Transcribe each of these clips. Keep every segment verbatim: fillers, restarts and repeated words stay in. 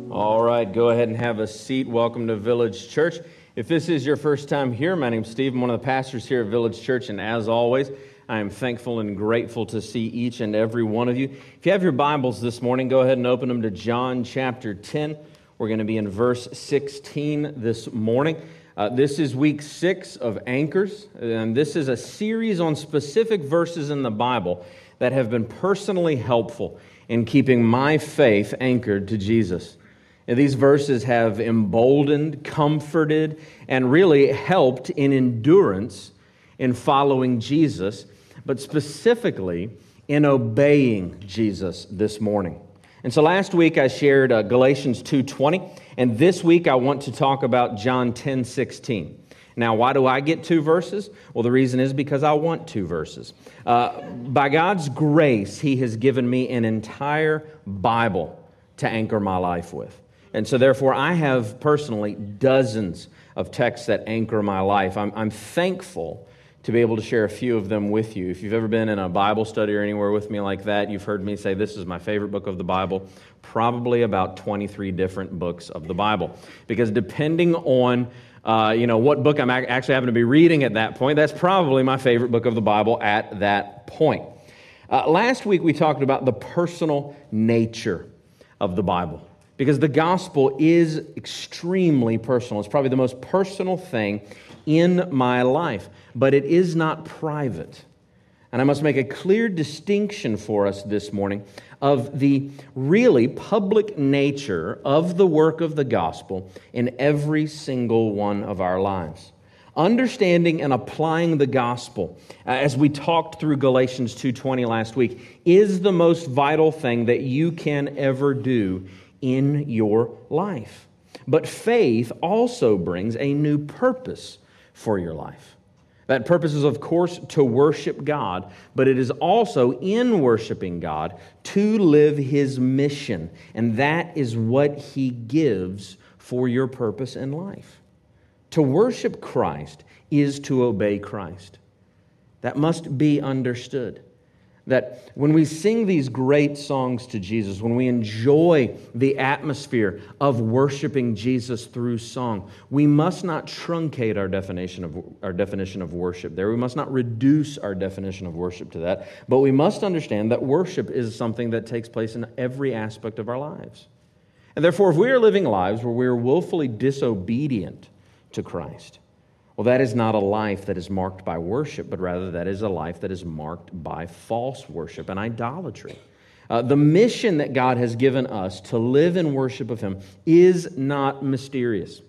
All right, go ahead and have a seat. Welcome to Village Church. If this is your first time here, my name's Steve. I'm one of the pastors here at Village Church, and as always, I am thankful and grateful to see each and every one of you. If you have your Bibles this morning, go ahead and open them to John chapter ten. We're going to be in verse sixteen this morning. Uh, this is week six of Anchors, and this is a series on specific verses in the Bible that have been personally helpful in keeping my faith anchored to Jesus. And these verses have emboldened, comforted, and really helped in endurance in following Jesus, but specifically in obeying Jesus this morning. And so last week I shared uh, Galatians two twenty, and this week I want to talk about John ten sixteen. Now, why do I get two verses? Well, the reason is because I want two verses. Uh, by God's grace, He has given me an entire Bible to anchor my life with. And so therefore, I have personally dozens of texts that anchor my life. I'm, I'm thankful to be able to share a few of them with you. If you've ever been in a Bible study or anywhere with me like that, you've heard me say this is my favorite book of the Bible, probably about twenty-three different books of the Bible. Because depending on uh, you know what book I'm actually having to be reading at that point, that's probably my favorite book of the Bible at that point. Uh, last week we talked about the personal nature of the Bible. Because the gospel is extremely personal. It's probably the most personal thing in my life. But it is not private. And I must make a clear distinction for us this morning of the really public nature of the work of the gospel in every single one of our lives. Understanding and applying the gospel, uh, as we talked through Galatians two twenty last week, is the most vital thing that you can ever do in your life. But faith also brings a new purpose for your life. That purpose is, of course, to worship God, but it is also in worshiping God to live His mission. And that is what He gives for your purpose in life. To worship Christ is to obey Christ. That must be understood. That when we sing these great songs to Jesus, when we enjoy the atmosphere of worshiping Jesus through song, we must not truncate our definition of our definition of worship there. We must not reduce our definition of worship to that. But we must understand that worship is something that takes place in every aspect of our lives. And therefore, if we are living lives where we are willfully disobedient to Christ, well, that is not a life that is marked by worship, but rather that is a life that is marked by false worship and idolatry. Uh, the mission that God has given us to live in worship of Him is not mysterious.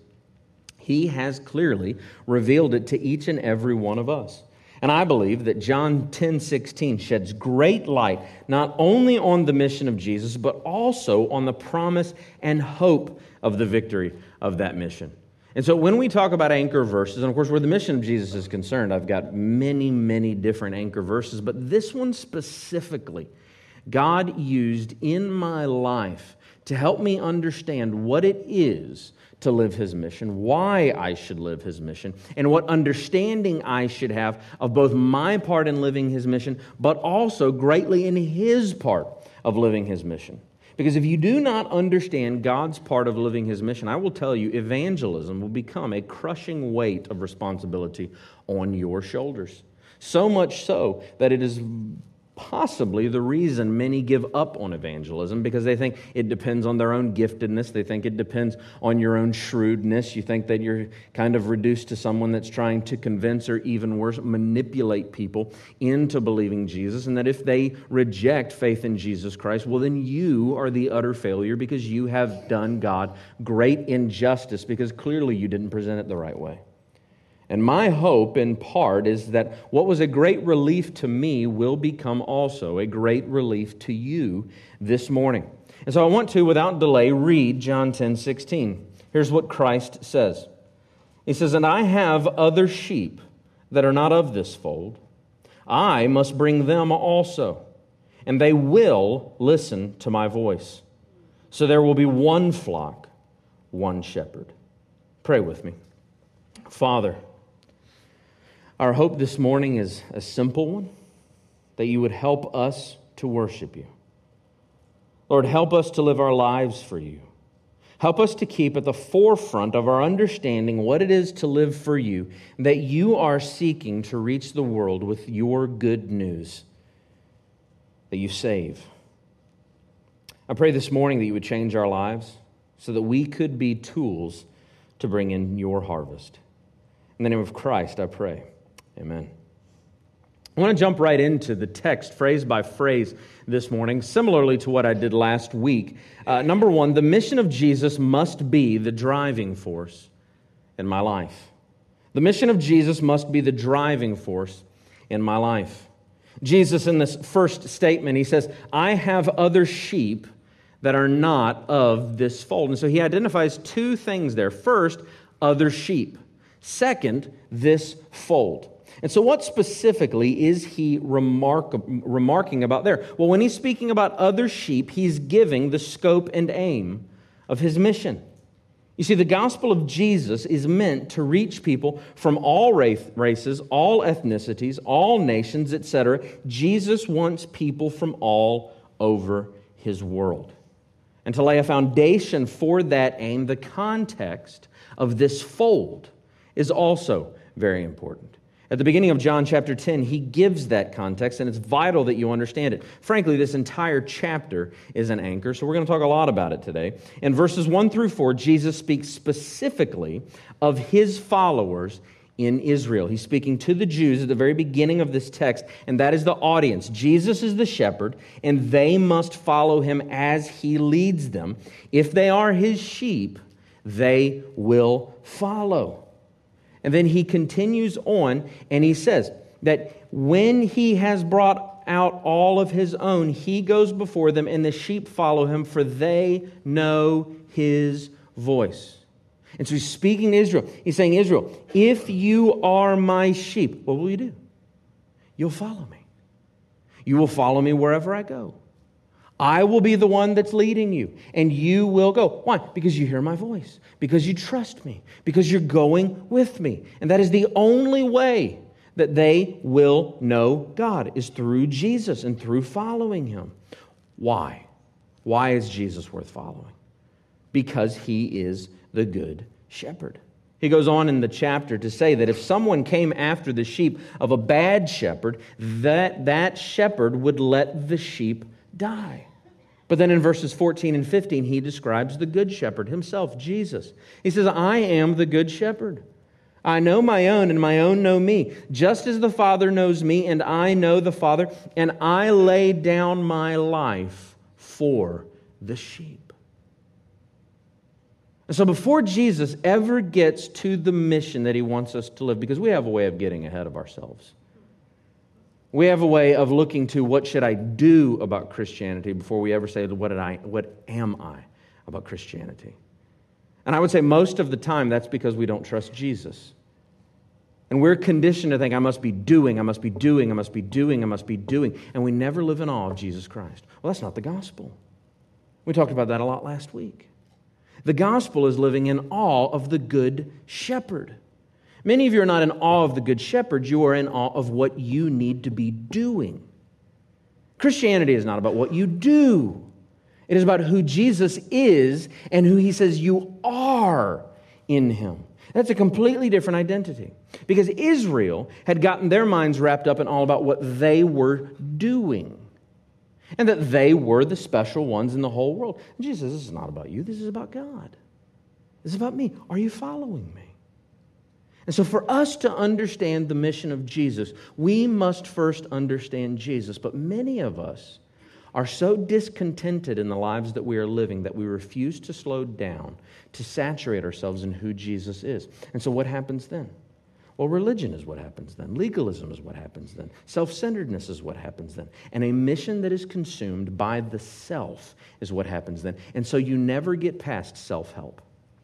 He has clearly revealed it to each and every one of us. And I believe that John ten sixteen sheds great light not only on the mission of Jesus, but also on the promise and hope of the victory of that mission. And so when we talk about anchor verses, and of course where the mission of Jesus is concerned, I've got many, many different anchor verses, but this one specifically, God used in my life to help me understand what it is to live His mission, why I should live His mission, and what understanding I should have of both my part in living His mission, but also greatly in His part of living His mission. Because if you do not understand God's part of living His mission, I will tell you, evangelism will become a crushing weight of responsibility on your shoulders. So much so that it is possibly the reason many give up on evangelism, because they think it depends on their own giftedness. They think it depends on your own shrewdness. You think that you're kind of reduced to someone that's trying to convince or even worse, manipulate people into believing Jesus, and that if they reject faith in Jesus Christ, well, then you are the utter failure because you have done God great injustice because clearly you didn't present it the right way. And my hope, in part, is that what was a great relief to me will become also a great relief to you this morning. And so I want to, without delay, read John ten sixteen. Here's what Christ says. He says, "And I have other sheep that are not of this fold. I must bring them also, and they will listen to my voice. So there will be one flock, one shepherd." Pray with me. Father, our hope this morning is a simple one, that you would help us to worship you. Lord, help us to live our lives for you. Help us to keep at the forefront of our understanding what it is to live for you, that you are seeking to reach the world with your good news, that you save. I pray this morning that you would change our lives so that we could be tools to bring in your harvest. In the name of Christ, I pray. Amen. I want to jump right into the text, phrase by phrase, this morning, similarly to what I did last week. Uh, number one, the mission of Jesus must be the driving force in my life. The mission of Jesus must be the driving force in my life. Jesus, in this first statement, he says, I have other sheep that are not of this fold. And so he identifies two things there. First, other sheep. Second, this fold. And so what specifically is he remark, remarking about there? Well, when he's speaking about other sheep, he's giving the scope and aim of his mission. You see, the gospel of Jesus is meant to reach people from all races, all ethnicities, all nations, et cetera. Jesus wants people from all over his world. And to lay a foundation for that aim, the context of this fold is also very important. At the beginning of John chapter ten, he gives that context, and it's vital that you understand it. Frankly, this entire chapter is an anchor, so we're going to talk a lot about it today. In verses one through four, Jesus speaks specifically of his followers in Israel. He's speaking to the Jews at the very beginning of this text, and that is the audience. Jesus is the shepherd, and they must follow him as he leads them. If they are his sheep, they will follow. And then he continues on, and he says that when he has brought out all of his own, he goes before them, and the sheep follow him, for they know his voice. And so he's speaking to Israel. He's saying, Israel, if you are my sheep, what will you do? You'll follow me. You will follow me wherever I go. I will be the one that's leading you, and you will go. Why? Because you hear my voice, because you trust me, because you're going with me. And that is the only way that they will know God, is through Jesus and through following him. Why? Why is Jesus worth following? Because he is the good shepherd. He goes on in the chapter to say that if someone came after the sheep of a bad shepherd, that that shepherd would let the sheep die. But then in verses fourteen and fifteen, he describes the good shepherd himself, Jesus. He says, I am the good shepherd. I know my own, and my own know me, just as the Father knows me, and I know the Father, and I lay down my life for the sheep. And so before Jesus ever gets to the mission that he wants us to live, because we have a way of getting ahead of ourselves. We have a way of looking to what should I do about Christianity before we ever say, what did I, what am I about Christianity? And I would say most of the time that's because we don't trust Jesus. And we're conditioned to think, I must be doing, I must be doing, I must be doing, I must be doing. And we never live in awe of Jesus Christ. Well, that's not the gospel. We talked about that a lot last week. The gospel is living in awe of the good shepherd. Many of you are not in awe of the good shepherd. You are in awe of what you need to be doing. Christianity is not about what you do. It is about who Jesus is and who he says you are in him. That's a completely different identity. Because Israel had gotten their minds wrapped up in all about what they were doing. And that they were the special ones in the whole world. And Jesus says, this is not about you. This is about God. This is about me. Are you following me? And so for us to understand the mission of Jesus, we must first understand Jesus. But many of us are so discontented in the lives that we are living that we refuse to slow down, to saturate ourselves in who Jesus is. And so what happens then? Well, religion is what happens then. Legalism is what happens then. Self-centeredness is what happens then. And a mission that is consumed by the self is what happens then. And so you never get past self-help.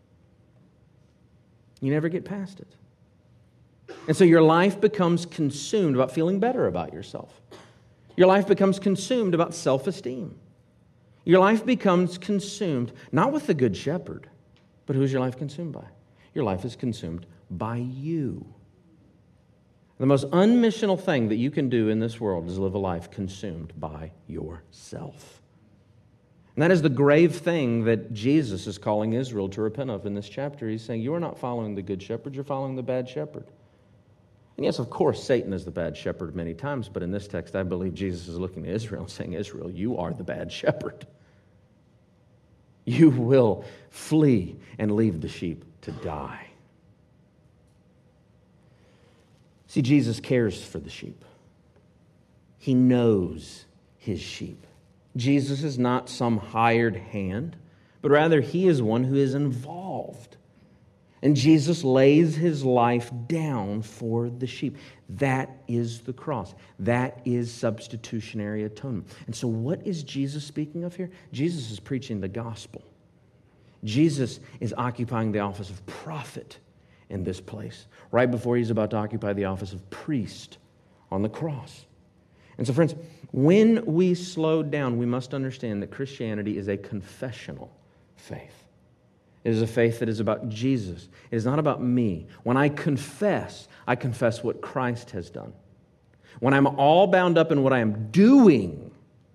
You never get past it. And so your life becomes consumed about feeling better about yourself. Your life becomes consumed about self-esteem. Your life becomes consumed, not with the good shepherd, but who's your life consumed by? Your life is consumed by you. The most unmissional thing that you can do in this world is live a life consumed by yourself. And that is the grave thing that Jesus is calling Israel to repent of in this chapter. He's saying, you are not following the good shepherd, you're following the bad shepherd. And yes, of course, Satan is the bad shepherd many times, but in this text, I believe Jesus is looking to Israel and saying, Israel, you are the bad shepherd. You will flee and leave the sheep to die. See, Jesus cares for the sheep. He knows his sheep. Jesus is not some hired hand, but rather he is one who is involved. And Jesus lays his life down for the sheep. That is the cross. That is substitutionary atonement. And so what is Jesus speaking of here? Jesus is preaching the gospel. Jesus is occupying the office of prophet in this place, right before he's about to occupy the office of priest on the cross. And so, friends, when we slow down, we must understand that Christianity is a confessional faith. It is a faith that is about Jesus. It is not about me. When I confess, I confess what Christ has done. When I'm all bound up in what I am doing,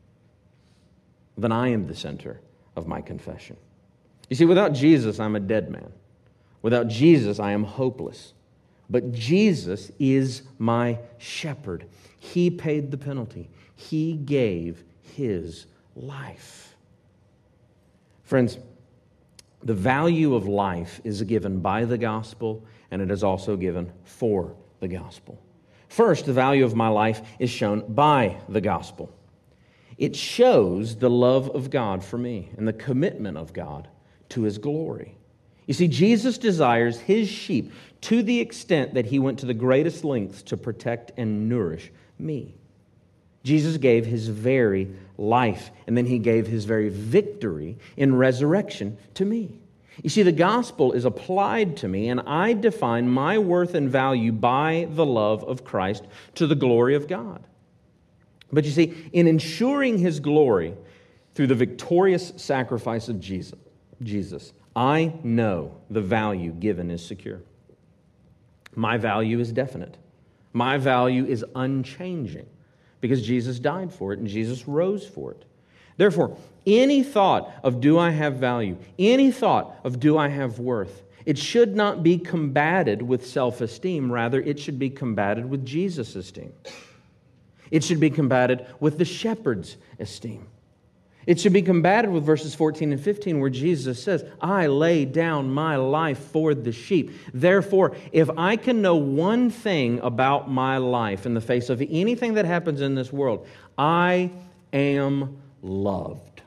then I am the center of my confession. You see, without Jesus, I'm a dead man. Without Jesus, I am hopeless. But Jesus is my shepherd. He paid the penalty. He gave his life. Friends, the value of life is given by the gospel, and it is also given for the gospel. First, the value of my life is shown by the gospel. It shows the love of God for me and the commitment of God to his glory. You see, Jesus desires his sheep to the extent that he went to the greatest lengths to protect and nourish me. Jesus gave his very life, and then he gave his very victory in resurrection to me. You see, the gospel is applied to me, and I define my worth and value by the love of Christ to the glory of God. But you see, in ensuring his glory through the victorious sacrifice of Jesus, Jesus, I know the value given is secure. My value is definite. My value is unchanging because Jesus died for it and Jesus rose for it. Therefore, any thought of do I have value, any thought of do I have worth, it should not be combated with self-esteem. Rather, it should be combated with Jesus' esteem. It should be combated with the shepherd's esteem. It should be combated with verses fourteen and fifteen where Jesus says, I lay down my life for the sheep. Therefore, if I can know one thing about my life in the face of anything that happens in this world, I am loved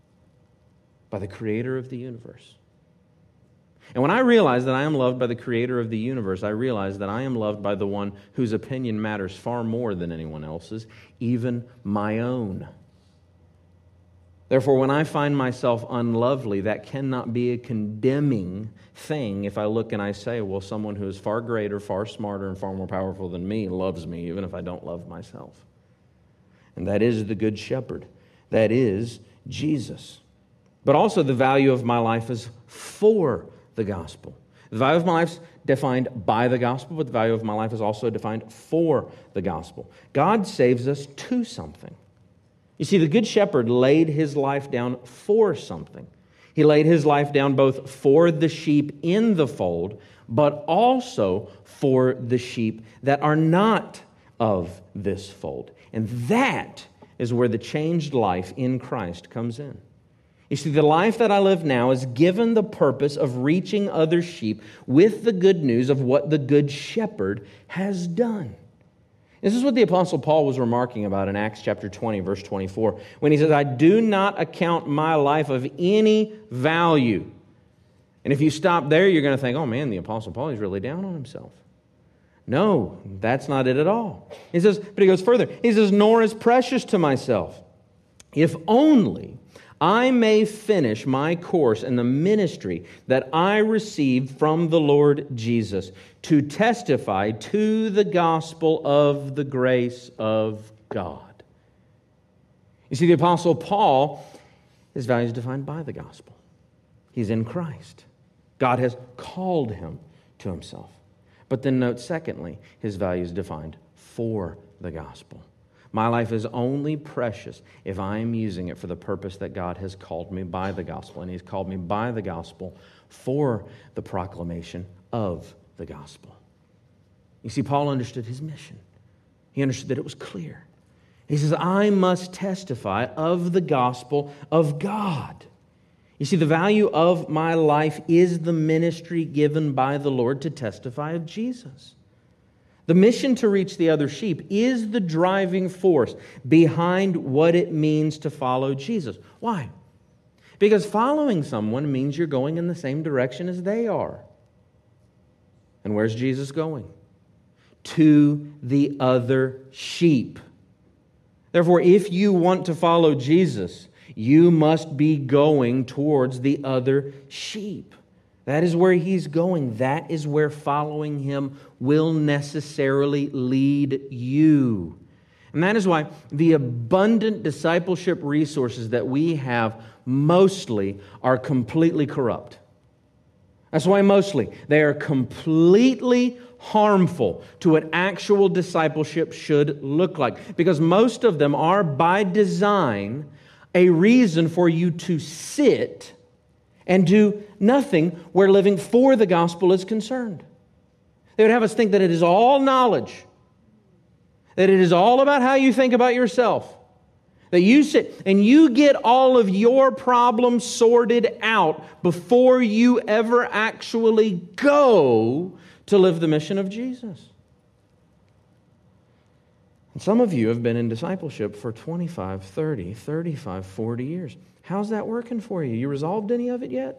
by the Creator of the universe. And when I realize that I am loved by the Creator of the universe, I realize that I am loved by the one whose opinion matters far more than anyone else's, even my own. Therefore, when I find myself unlovely, that cannot be a condemning thing if I look and I say, well, someone who is far greater, far smarter, and far more powerful than me loves me, even if I don't love myself. And that is the Good Shepherd. That is Jesus. But also the value of my life is for the gospel. The value of my life is defined by the gospel, but the value of my life is also defined for the gospel. God saves us to something. You see, the Good Shepherd laid his life down for something. He laid his life down both for the sheep in the fold, but also for the sheep that are not of this fold. And that is where the changed life in Christ comes in. You see, the life that I live now is given the purpose of reaching other sheep with the good news of what the Good Shepherd has done. This is what the Apostle Paul was remarking about in Acts chapter twenty, verse twenty-four, when he says, I do not account my life of any value. And if you stop there, you're going to think, oh man, the Apostle Paul is really down on himself. No, that's not it at all. He says, but he goes further. He says, nor is precious to myself, if only I may finish my course in the ministry that I received from the Lord Jesus to testify to the gospel of the grace of God. You see, the Apostle Paul, his value is defined by the gospel. He's in Christ. God has called him to himself. But then note, secondly, his value is defined for the gospel. My life is only precious if I am using it for the purpose that God has called me by the gospel. And He's called me by the gospel for the proclamation of the gospel. You see, Paul understood his mission. He understood that it was clear. He says, I must testify of the gospel of God. You see, the value of my life is the ministry given by the Lord to testify of Jesus. The mission to reach the other sheep is the driving force behind what it means to follow Jesus. Why? Because following someone means you're going in the same direction as they are. And where's Jesus going? To the other sheep. Therefore, if you want to follow Jesus, you must be going towards the other sheep. That is where He's going. That is where following Him will necessarily lead you. And that is why the abundant discipleship resources that we have mostly are completely corrupt. That's why mostly they are completely harmful to what actual discipleship should look like. Because most of them are by design a reason for you to sit and do nothing where living for the gospel is concerned. They would have us think that it is all knowledge, that it is all about how you think about yourself, that you sit and you get all of your problems sorted out before you ever actually go to live the mission of Jesus. And some of you have been in discipleship for twenty-five, thirty, thirty-five, forty years. How's that working for you? You resolved any of it yet?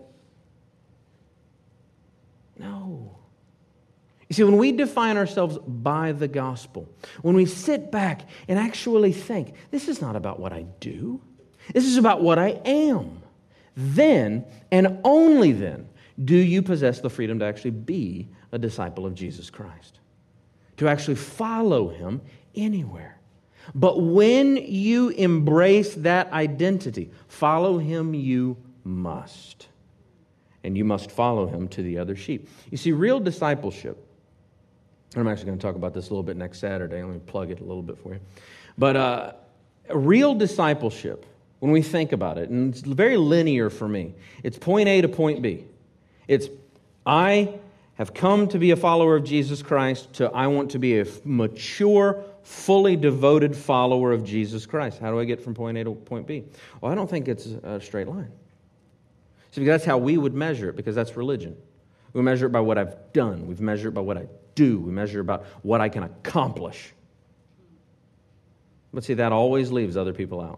No. You see, when we define ourselves by the gospel, when we sit back and actually think, this is not about what I do, this is about what I am, then and only then do you possess the freedom to actually be a disciple of Jesus Christ, to actually follow Him anywhere. But when you embrace that identity, follow Him you must. And you must follow Him to the other sheep. You see, real discipleship, and I'm actually going to talk about this a little bit next Saturday. Let me plug it a little bit for you. But uh, real discipleship, when we think about it, and it's very linear for me, it's point A to point B. It's, I have come to be a follower of Jesus Christ, to I want to be a mature, fully devoted follower of Jesus Christ. How do I get from point A to point B? Well, I don't think it's a straight line. See, because that's how we would measure it, because that's religion. We measure it by what I've done. We measure it by what I do. We measure it about what I can accomplish. But see, that always leaves other people out.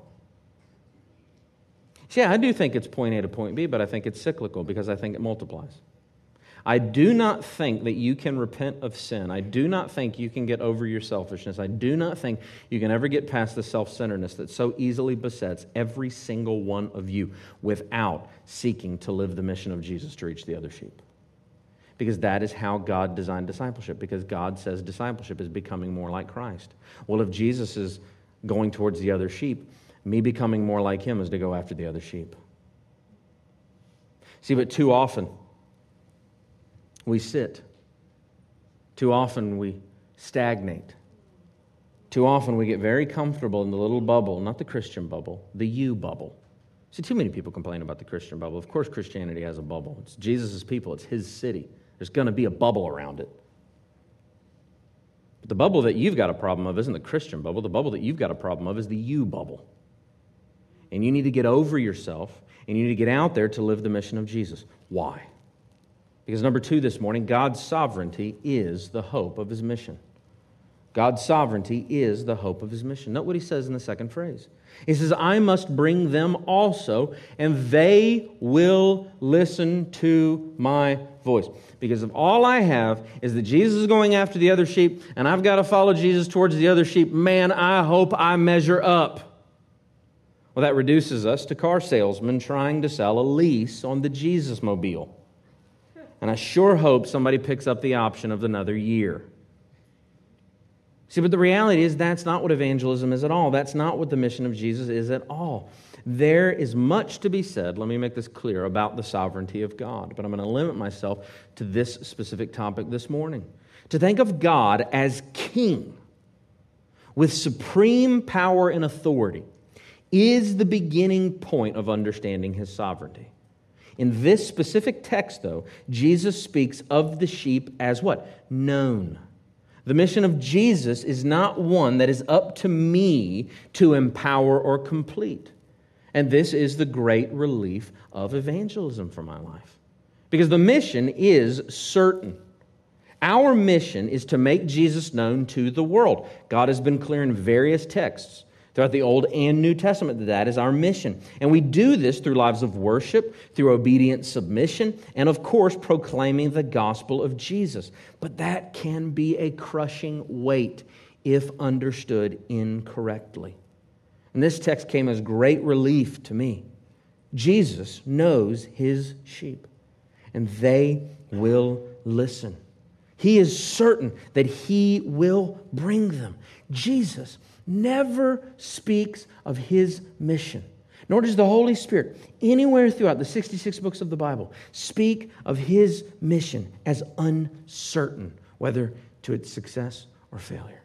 See, I do think it's point A to point B, but I think it's cyclical because I think it multiplies. I do not think that you can repent of sin. I do not think you can get over your selfishness. I do not think you can ever get past the self-centeredness that so easily besets every single one of you without seeking to live the mission of Jesus to reach the other sheep. Because that is how God designed discipleship, because God says discipleship is becoming more like Christ. Well, if Jesus is going towards the other sheep, me becoming more like Him is to go after the other sheep. See, but too often, we sit. Too often we stagnate. Too often we get very comfortable in the little bubble, not the Christian bubble, the you bubble. See, too many people complain about the Christian bubble. Of course Christianity has a bubble. It's Jesus' people. It's His city. There's going to be a bubble around it. But the bubble that you've got a problem of isn't the Christian bubble. The bubble that you've got a problem of is the you bubble. And you need to get over yourself, and you need to get out there to live the mission of Jesus. Why? Because number two this morning, God's sovereignty is the hope of His mission. God's sovereignty is the hope of His mission. Note what He says in the second phrase. He says, I must bring them also, and they will listen to my voice. Because if all I have is that Jesus is going after the other sheep, and I've got to follow Jesus towards the other sheep, man, I hope I measure up. Well, that reduces us to car salesmen trying to sell a lease on the Jesus Mobile. And I sure hope somebody picks up the option of another year. See, but the reality is that's not what evangelism is at all. That's not what the mission of Jesus is at all. There is much to be said, let me make this clear, about the sovereignty of God. But I'm going to limit myself to this specific topic this morning. To think of God as king with supreme power and authority is the beginning point of understanding his sovereignty. In this specific text, though, Jesus speaks of the sheep as what? Known. The mission of Jesus is not one that is up to me to empower or complete. And this is the great relief of evangelism for my life. Because the mission is certain. Our mission is to make Jesus known to the world. God has been clear in various texts throughout the Old and New Testament that that is our mission. And we do this through lives of worship, through obedient submission, and of course proclaiming the gospel of Jesus. But that can be a crushing weight if understood incorrectly. And this text came as great relief to me. Jesus knows his sheep, and they will listen. He is certain that he will bring them. Jesus never speaks of his mission, nor does the Holy Spirit anywhere throughout the sixty-six books of the Bible speak of his mission as uncertain, whether to its success or failure.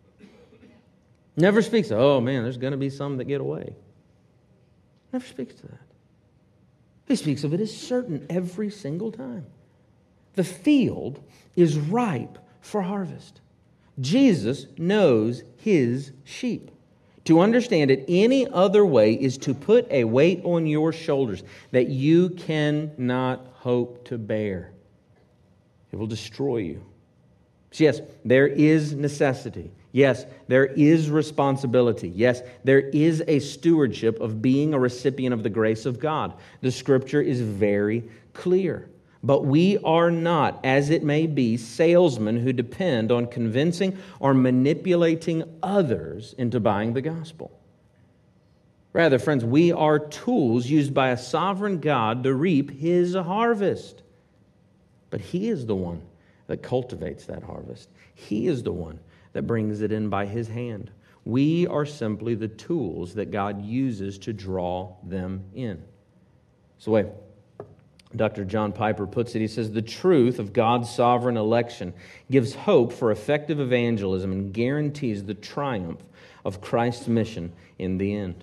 Never speaks of, oh man, there's going to be some that get away. Never speaks to that. He speaks of it as certain every single time. The field is ripe for harvest. Jesus knows his sheep. To understand it any other way is to put a weight on your shoulders that you cannot hope to bear. It will destroy you. So yes, there is necessity. Yes, there is responsibility. Yes, there is a stewardship of being a recipient of the grace of God. The Scripture is very clear. But we are not, as it may be, salesmen who depend on convincing or manipulating others into buying the gospel. Rather, friends, we are tools used by a sovereign God to reap his harvest. But he is the one that cultivates that harvest. He is the one that brings it in by his hand. We are simply the tools that God uses to draw them in. So wait. Doctor John Piper puts it, he says, the truth of God's sovereign election gives hope for effective evangelism and guarantees the triumph of Christ's mission in the end.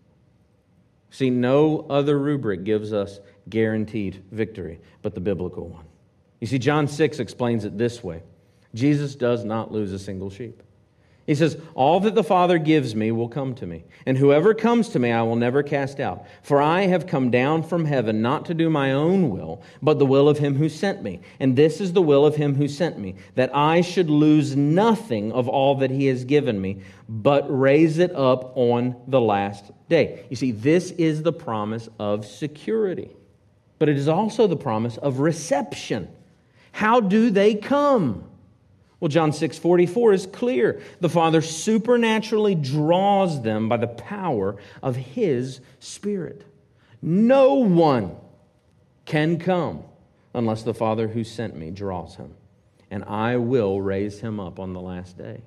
See, no other rubric gives us guaranteed victory but the biblical one. You see, John six explains it this way. Jesus does not lose a single sheep. He says, all that the Father gives me will come to me, and whoever comes to me I will never cast out. For I have come down from heaven not to do my own will, but the will of him who sent me. And this is the will of him who sent me, that I should lose nothing of all that he has given me, but raise it up on the last day. You see, this is the promise of security, but it is also the promise of reception. How do they come? Well, John six forty-four is clear. The Father supernaturally draws them by the power of his Spirit. No one can come unless the Father who sent me draws him, and I will raise him up on the last day.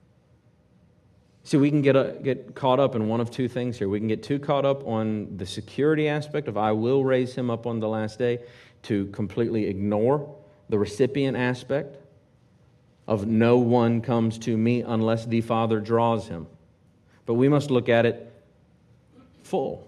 See, we can get, a, get caught up in one of two things here. We can get too caught up on the security aspect of I will raise him up on the last day to completely ignore the recipient aspect of no one comes to me unless the Father draws him. But we must look at it full.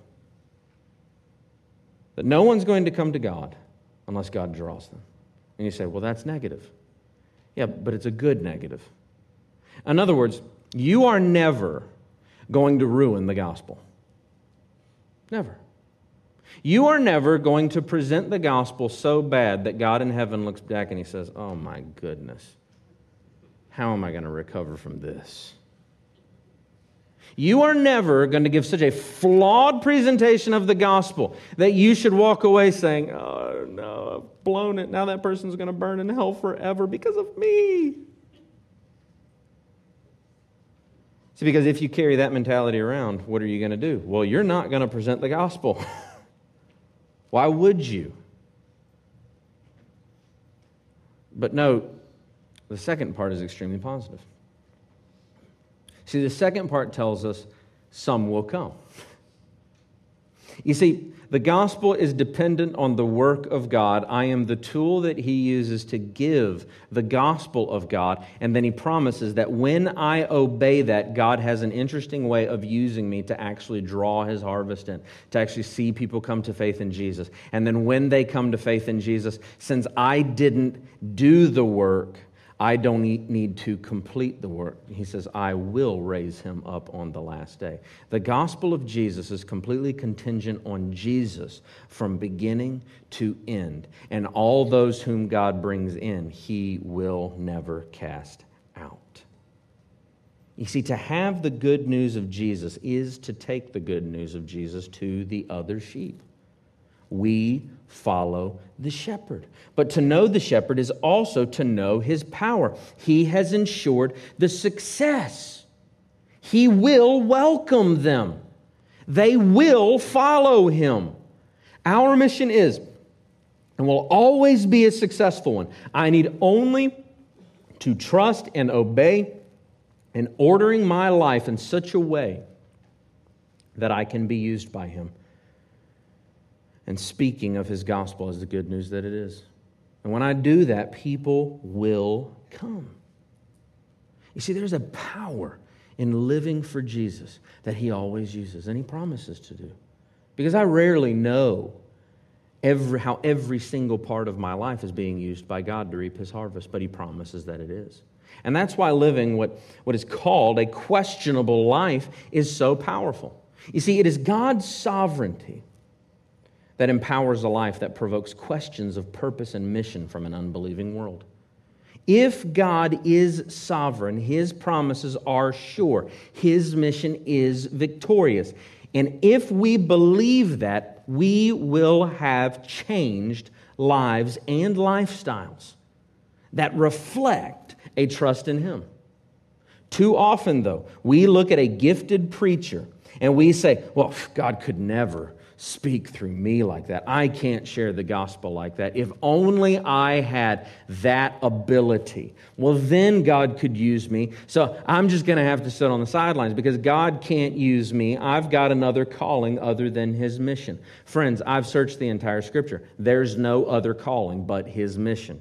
That no one's going to come to God unless God draws them. And you say, well, that's negative. Yeah, but it's a good negative. In other words, you are never going to ruin the gospel. Never. You are never going to present the gospel so bad that God in heaven looks back and he says, oh my goodness. How am I going to recover from this? You are never going to give such a flawed presentation of the gospel that you should walk away saying, oh no, I've blown it. Now that person's going to burn in hell forever because of me. See, because if you carry that mentality around, what are you going to do? Well, you're not going to present the gospel. Why would you? But note, the second part is extremely positive. See, the second part tells us some will come. You see, The gospel is dependent on the work of God. I am the tool that He uses to give the gospel of God. And then He promises that when I obey that, God has an interesting way of using me to actually draw His harvest in, to actually see people come to faith in Jesus. And then when they come to faith in Jesus, since I didn't do the work, I don't need to complete the work. He says, I will raise him up on the last day. The gospel of Jesus is completely contingent on Jesus from beginning to end. And all those whom God brings in, He will never cast out. You see, to have the good news of Jesus is to take the good news of Jesus to the other sheep. We follow the shepherd. But to know the shepherd is also to know his power. He has ensured the success. He will welcome them. They will follow him. Our mission is, and will always be a successful one, I need only to trust and obey in ordering my life in such a way that I can be used by him, and speaking of his gospel as the good news that it is. And when I do that, people will come. You see, there's a power in living for Jesus that he always uses, and he promises to do. Because I rarely know every, how every single part of my life is being used by God to reap his harvest, but he promises that it is. And that's why living what, what is called a questionable life is so powerful. You see, it is God's sovereignty that empowers a life that provokes questions of purpose and mission from an unbelieving world. If God is sovereign, his promises are sure. His mission is victorious. And if we believe that, we will have changed lives and lifestyles that reflect a trust in him. Too often, though, we look at a gifted preacher and we say, well, God could never speak through me like that. I can't share the gospel like that. If only I had that ability. Well, then God could use me. So I'm just going to have to sit on the sidelines because God can't use me. I've got another calling other than his mission. Friends, I've searched the entire Scripture. There's no other calling but his mission.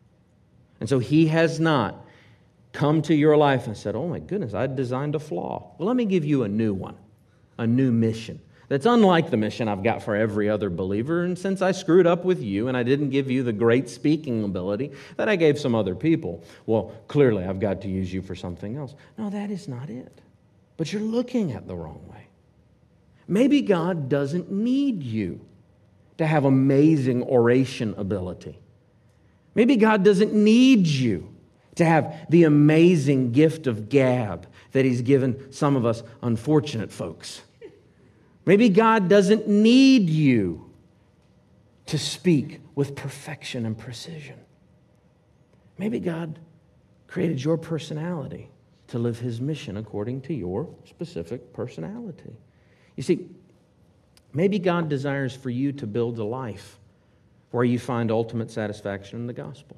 And so he has not come to your life and said, oh my goodness, I designed a flaw. Well, let me give you a new one, a new mission. That's unlike the mission I've got for every other believer. And since I screwed up with you and I didn't give you the great speaking ability that I gave some other people, well, clearly I've got to use you for something else. No, that is not it. But you're looking at the wrong way. Maybe God doesn't need you to have amazing oration ability. Maybe God doesn't need you to have the amazing gift of gab that he's given some of us unfortunate folks. Maybe God doesn't need you to speak with perfection and precision. Maybe God created your personality to live his mission according to your specific personality. You see, maybe God desires for you to build a life where you find ultimate satisfaction in the gospel.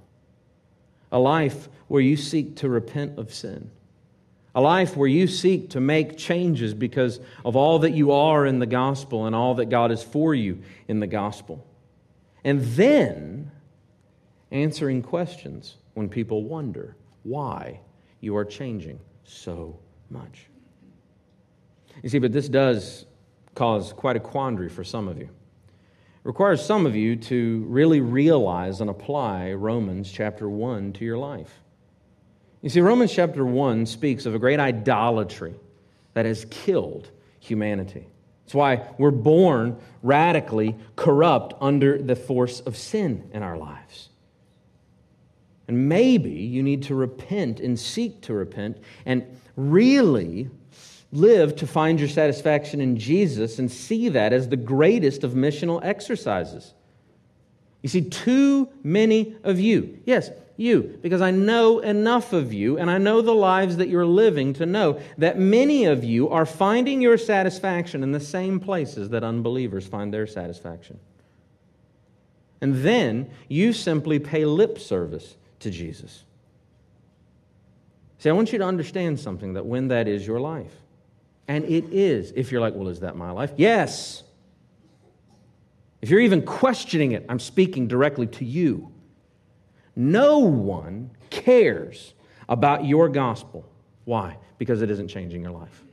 A life where you seek to repent of sin. A life where you seek to make changes because of all that you are in the gospel and all that God is for you in the gospel. And then answering questions when people wonder why you are changing so much. You see, but this does cause quite a quandary for some of you. It requires some of you to really realize and apply Romans chapter one to your life. You see, Romans chapter one speaks of a great idolatry that has killed humanity. That's why we're born radically corrupt under the force of sin in our lives. And maybe you need to repent and seek to repent and really live to find your satisfaction in Jesus and see that as the greatest of missional exercises. You see, too many of you, yes, you, because I know enough of you and I know the lives that you're living to know that many of you are finding your satisfaction in the same places that unbelievers find their satisfaction. And then you simply pay lip service to Jesus. See, I want you to understand something, that when that is your life, and it is, if you're like, well, is that my life? Yes. if you're even questioning it, I'm speaking directly to you. No one cares about your gospel. Why? Because it isn't changing your life.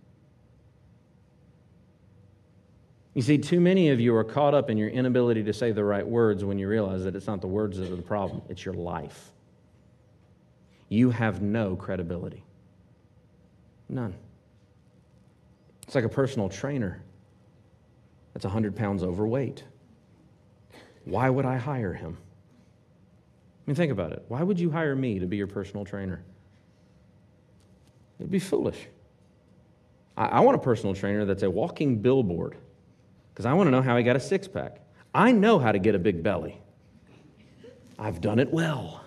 You see, too many of you are caught up in your inability to say the right words when you realize that it's not the words that are the problem, it's your life. You have no credibility. None. It's like a personal trainer that's one hundred pounds overweight. Why would I hire him? I mean, think about it. Why would you hire me to be your personal trainer? It would be foolish. I, I want a personal trainer that's a walking billboard because I want to know how he got a six-pack. I know how to get a big belly. I've done it well.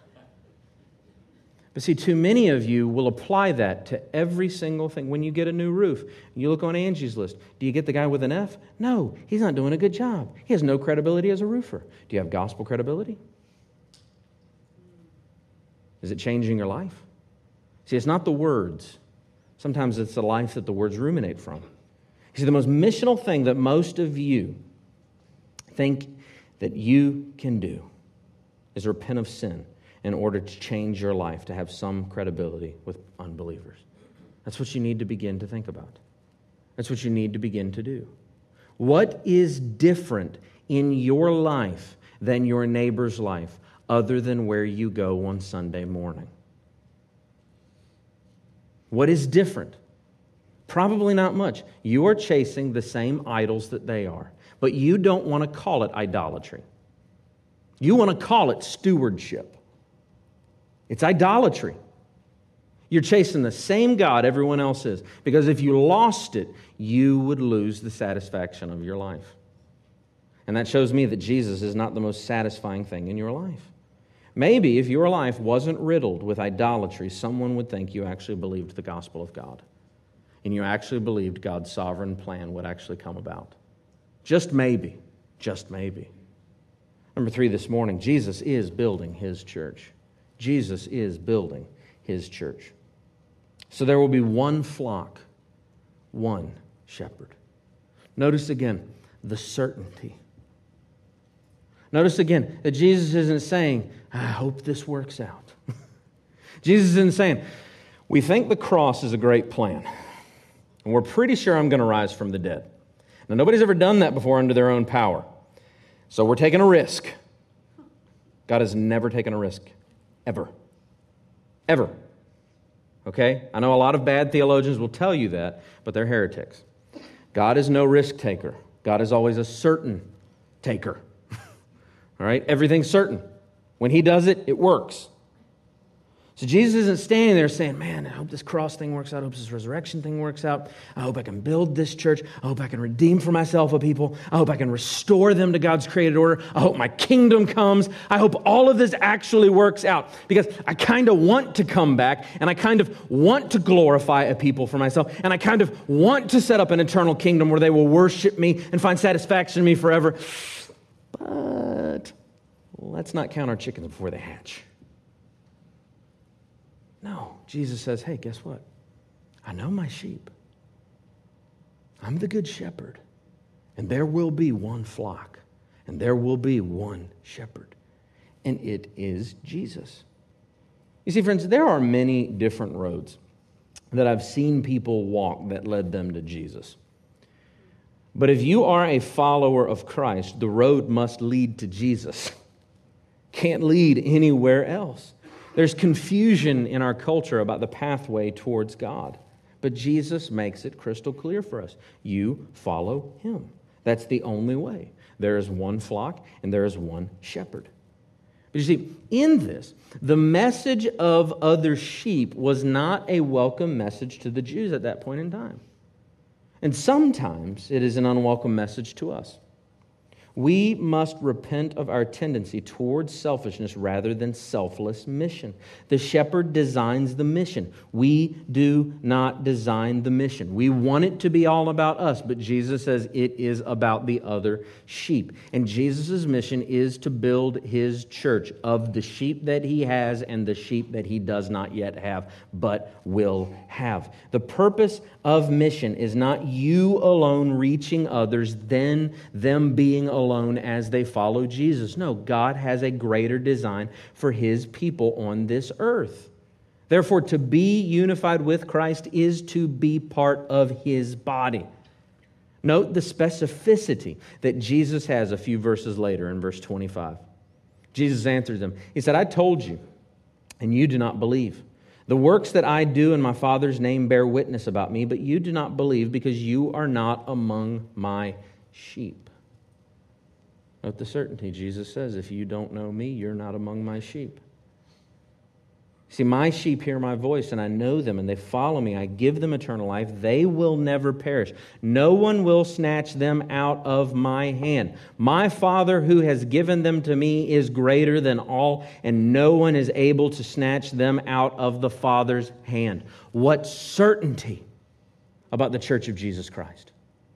But see, too many of you will apply that to every single thing. When you get a new roof, you look on Angie's list. Do you get the guy with an F? No, he's not doing a good job. He has no credibility as a roofer. Do you have gospel credibility? Is it changing your life? See, it's not the words. Sometimes it's the life that the words ruminate from. You see, the most missional thing that most of you think that you can do is repent of sin in order to change your life, to have some credibility with unbelievers. That's what you need to begin to think about. That's what you need to begin to do. What is different in your life than your neighbor's life other than where you go on Sunday morning? What is different? Probably not much. You are chasing the same idols that they are, but you don't want to call it idolatry. You want to call it stewardship. It's idolatry. You're chasing the same God everyone else is, because if you lost it, you would lose the satisfaction of your life. And that shows me that Jesus is not the most satisfying thing in your life. Maybe if your life wasn't riddled with idolatry, someone would think you actually believed the gospel of God, and you actually believed God's sovereign plan would actually come about. Just maybe. Just maybe. Number three this morning, Jesus is building His church. Jesus is building His church. So there will be one flock, one shepherd. Notice again the certainty. Notice again that Jesus isn't saying, I hope this works out. Jesus isn't saying, we think the cross is a great plan, and we're pretty sure I'm going to rise from the dead. Now, nobody's ever done that before under their own power, so we're taking a risk. God has never taken a risk. Ever. Ever. Okay? I know a lot of bad theologians will tell you that, but they're heretics. God is no risk taker. God is always a certain taker. All right? Everything's certain. When He does it, it works. So Jesus isn't standing there saying, man, I hope this cross thing works out. I hope this resurrection thing works out. I hope I can build this church. I hope I can redeem for myself a people. I hope I can restore them to God's created order. I hope my kingdom comes. I hope all of this actually works out, because I kind of want to come back, and I kind of want to glorify a people for myself, and I kind of want to set up an eternal kingdom where they will worship me and find satisfaction in me forever. But let's not count our chickens before they hatch. No, Jesus says, hey, guess what? I know my sheep. I'm the good shepherd. And there will be one flock. And there will be one shepherd. And it is Jesus. You see, friends, there are many different roads that I've seen people walk that led them to Jesus. But if you are a follower of Christ, the road must lead to Jesus. Can't lead anywhere else. There's confusion in our culture about the pathway towards God. But Jesus makes it crystal clear for us. You follow Him. That's the only way. There is one flock and there is one shepherd. But you see, in this, the message of other sheep was not a welcome message to the Jews at that point in time. And sometimes it is an unwelcome message to us. We must repent of our tendency towards selfishness rather than selfless mission. The shepherd designs the mission. We do not design the mission. We want it to be all about us, but Jesus says it is about the other sheep. And Jesus' mission is to build His church of the sheep that He has and the sheep that He does not yet have, but will have. The purpose of mission is not you alone reaching others, then them being alone alone as they follow Jesus. No, God has a greater design for His people on this earth. Therefore, to be unified with Christ is to be part of His body. Note the specificity that Jesus has a few verses later in verse twenty-five. Jesus answered them. He said, I told you, and you do not believe. The works that I do in my Father's name bear witness about me, but you do not believe because you are not among my sheep. Note the certainty. Jesus says, if you don't know me, you're not among my sheep. See, my sheep hear my voice, and I know them, and they follow me. I give them eternal life. They will never perish. No one will snatch them out of my hand. My Father who has given them to me is greater than all, and no one is able to snatch them out of the Father's hand. What certainty about the church of Jesus Christ.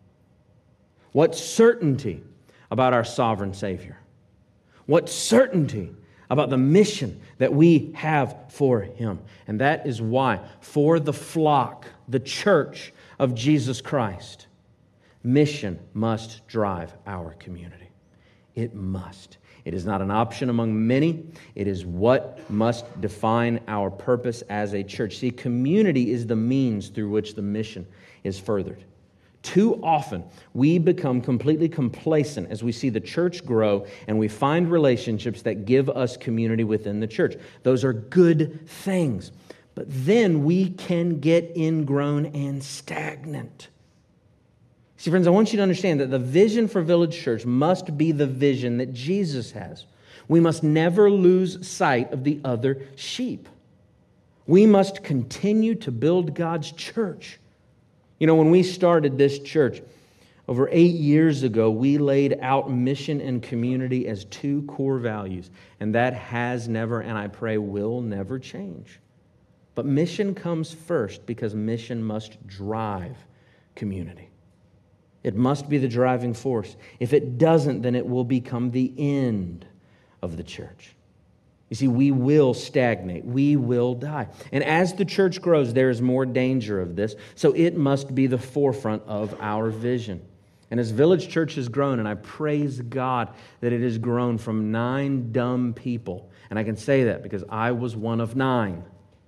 What certainty about our sovereign Savior. What certainty about the mission that we have for Him. And that is why, for the flock, the church of Jesus Christ, mission must drive our community. It must. It is not an option among many. It is what must define our purpose as a church. See, community is the means through which the mission is furthered. Too often, we become completely complacent as we see the church grow and we find relationships that give us community within the church. Those are good things. But then we can get ingrown and stagnant. See, friends, I want you to understand that the vision for Village Church must be the vision that Jesus has. We must never lose sight of the other sheep. We must continue to build God's church. You know, when we started this church over eight years ago, we laid out mission and community as two core values. And that has never, and I pray will never change. But mission comes first because mission must drive community. It must be the driving force. If it doesn't, then it will become the end of the church. You see, we will stagnate. We will die. And as the church grows, there is more danger of this. So it must be the forefront of our vision. And as Village Church has grown, and I praise God that it has grown from nine dumb people, and I can say that because I was one of nine,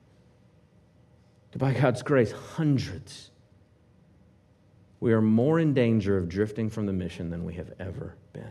to, by God's grace, hundreds, we are more in danger of drifting from the mission than we have ever been.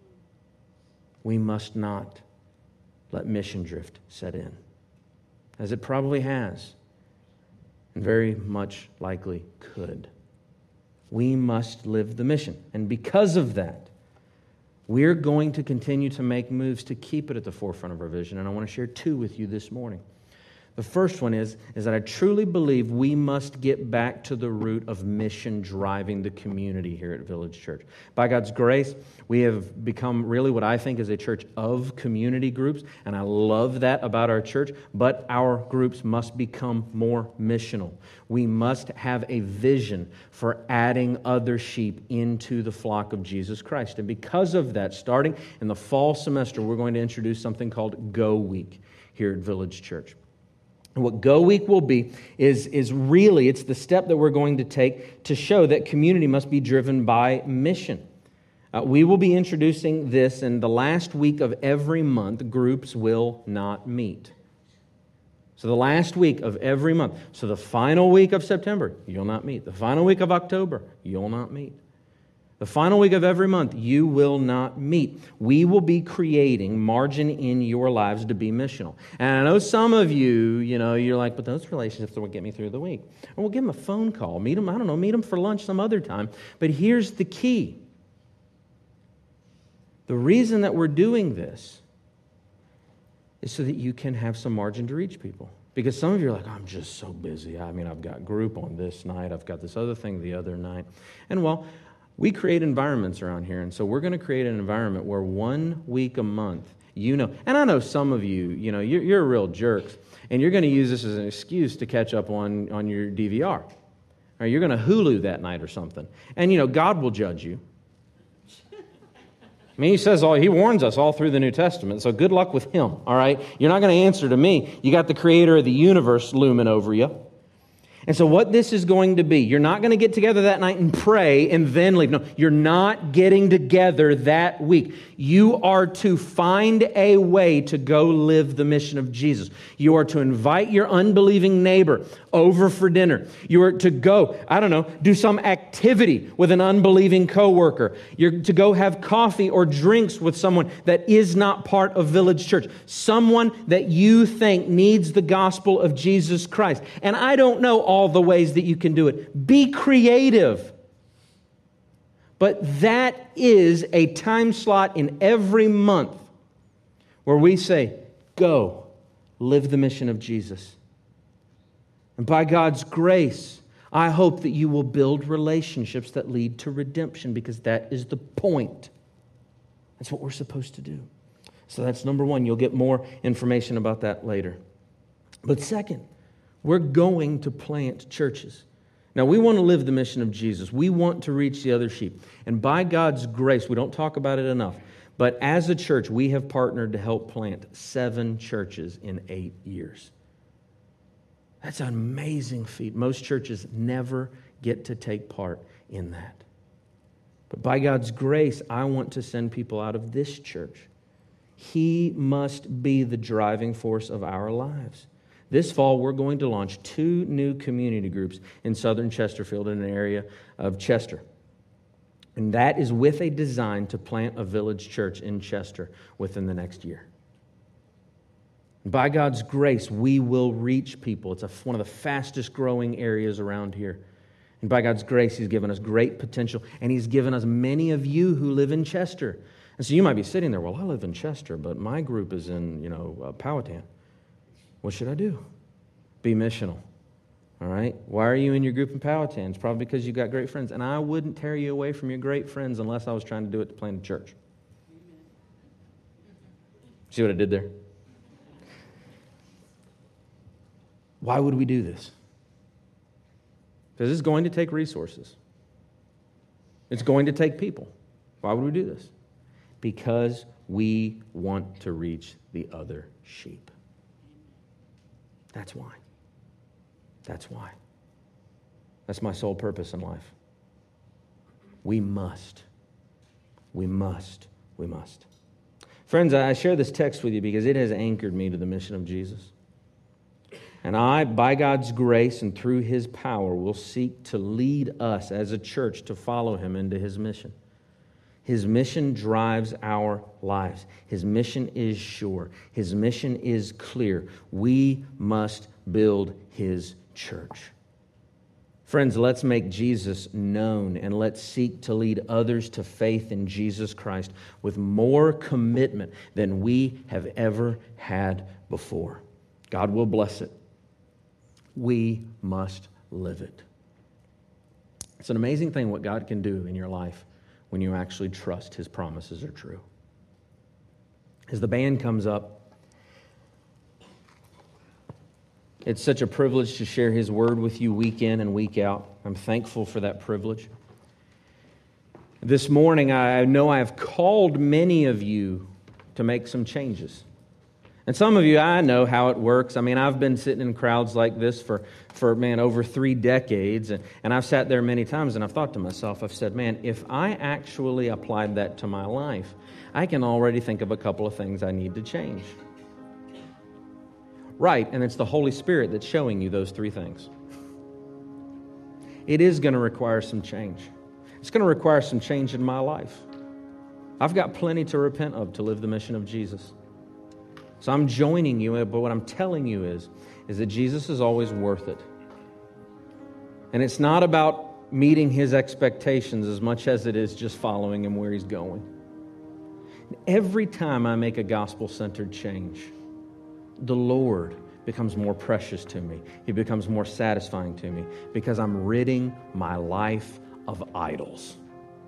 We must not let mission drift set in, as it probably has, and very much likely could. We must live the mission. And because of that, we're going to continue to make moves to keep it at the forefront of our vision. And I want to share two with you this morning. The first one is, is that I truly believe we must get back to the root of mission driving the community here at Village Church. By God's grace, we have become really what I think is a church of community groups, and I love that about our church, but our groups must become more missional. We must have a vision for adding other sheep into the flock of Jesus Christ. And because of that, starting in the fall semester, we're going to introduce something called Go Week here at Village Church. And what Go Week will be is, is really, it's the step that we're going to take to show that community must be driven by mission. Uh, we will be introducing this in the last week of every month. Groups will not meet. So the last week of every month. So the final week of September, you'll not meet. The final week of October, you'll not meet. The final week of every month, you will not meet. We will be creating margin in your lives to be missional. And I know some of you, you know, you're like, but those relationships will get me through the week. And we'll give them a phone call. Meet them, I don't know, meet them for lunch some other time. But here's the key. The reason that we're doing this is so that you can have some margin to reach people. Because some of you are like, I'm just so busy. I mean, I've got group on this night. I've got this other thing the other night. And well, we create environments around here, and so we're going to create an environment where one week a month, you know, and I know some of you, you know, you're, you're real jerks, and you're going to use this as an excuse to catch up on, on your D V R. Or you're going to Hulu that night or something. And, you know, God will judge you. I mean, he says all, he warns us all through the New Testament, so good luck with him, all right? You're not going to answer to me. You got the creator of the universe looming over you. And so what this is going to be, you're not going to get together that night and pray and then leave. No, you're not getting together that week. You are to find a way to go live the mission of Jesus. You are to invite your unbelieving neighbor over for dinner. You are to go, I don't know, do some activity with an unbelieving coworker. You're to go have coffee or drinks with someone that is not part of Village Church. Someone that you think needs the gospel of Jesus Christ. And I don't know all the ways that you can do it. Be creative. But that is a time slot in every month where we say, go, live the mission of Jesus. And by God's grace, I hope that you will build relationships that lead to redemption, because that is the point. That's what we're supposed to do. So that's number one. You'll get more information about that later. But second, we're going to plant churches. Now, we want to live the mission of Jesus. We want to reach the other sheep. And by God's grace, we don't talk about it enough, but as a church, we have partnered to help plant seven churches in eight years. That's an amazing feat. Most churches never get to take part in that. But by God's grace, I want to send people out of this church. He must be the driving force of our lives. This fall, we're going to launch two new community groups in southern Chesterfield, in an area of Chester. And that is with a design to plant a village church in Chester within the next year. By God's grace, we will reach people. It's a, one of the fastest growing areas around here. And by God's grace, He's given us great potential. And He's given us many of you who live in Chester. And so you might be sitting there, well, I live in Chester, but my group is in, you know, uh, Powhatan. What should I do? Be missional. All right? Why are you in your group in Powhatan? It's probably because you've got great friends. And I wouldn't tear you away from your great friends unless I was trying to do it to plant a church. See what I did there? Why would we do this? Because it's going to take resources. It's going to take people. Why would we do this? Because we want to reach the other sheep. That's why. That's why. That's my sole purpose in life. We must. We must. We must. Friends, I share this text with you because it has anchored me to the mission of Jesus. And I, by God's grace and through His power, will seek to lead us as a church to follow Him into His mission. His mission drives our lives. His mission is sure. His mission is clear. We must build His church. Friends, let's make Jesus known, and let's seek to lead others to faith in Jesus Christ with more commitment than we have ever had before. God will bless it. We must live it. It's an amazing thing what God can do in your life when you actually trust His promises are true. As the band comes up, it's such a privilege to share His word with you week in and week out. I'm thankful for that privilege. This morning, I know I have called many of you to make some changes. And some of you, I know how it works. I mean, I've been sitting in crowds like this for, for man, over three decades. And, and I've sat there many times and I've thought to myself, I've said, man, if I actually applied that to my life, I can already think of a couple of things I need to change. Right, and it's the Holy Spirit that's showing you those three things. It is going to require some change. It's going to require some change in my life. I've got plenty to repent of to live the mission of Jesus. So I'm joining you, but what I'm telling you is, is that Jesus is always worth it. And it's not about meeting His expectations as much as it is just following Him where He's going. Every time I make a gospel-centered change, the Lord becomes more precious to me. He becomes more satisfying to me because I'm ridding my life of idols.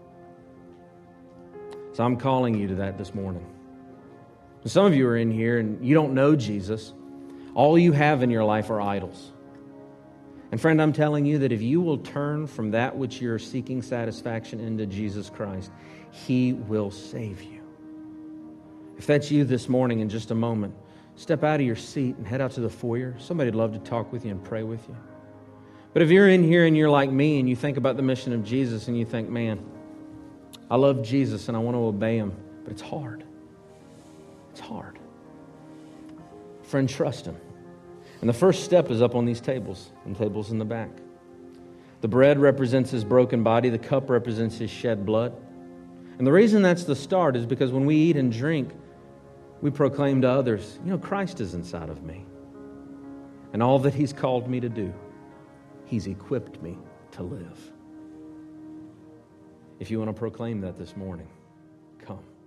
So I'm calling you to that this morning. Some of you are in here and you don't know Jesus. All you have in your life are idols. And friend, I'm telling you that if you will turn from that which you're seeking satisfaction into Jesus Christ, He will save you. If that's you this morning, in just a moment, step out of your seat and head out to the foyer. Somebody'd love to talk with you and pray with you. But if you're in here and you're like me and you think about the mission of Jesus and you think, man, I love Jesus and I want to obey Him, but it's hard. It's hard. Friend, trust Him. And the first step is up on these tables, and tables in the back. The bread represents His broken body. The cup represents His shed blood. And the reason that's the start is because when we eat and drink, we proclaim to others, you know, Christ is inside of me. And all that He's called me to do, He's equipped me to live. If you want to proclaim that this morning, come.